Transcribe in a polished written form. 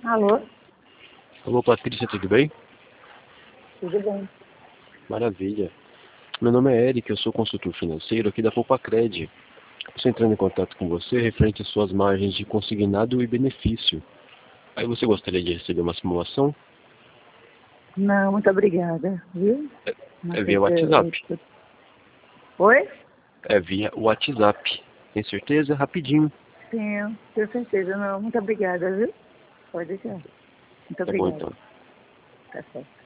Alô? Alô, Patrícia, tudo bem? Tudo bem? Maravilha. Meu nome é Eric, eu sou consultor financeiro aqui da Poupa-Cred. Estou entrando em contato com você referente às suas margens de consignado e benefício. Aí você gostaria de receber uma simulação? Não, muito obrigada, viu? Não É sei via se WhatsApp. Oi? É via WhatsApp. Tem certeza? Rapidinho. Tenho certeza. Não, muito obrigada, viu? Pode deixar. Muito Tá bom obrigada. então. Tá certo.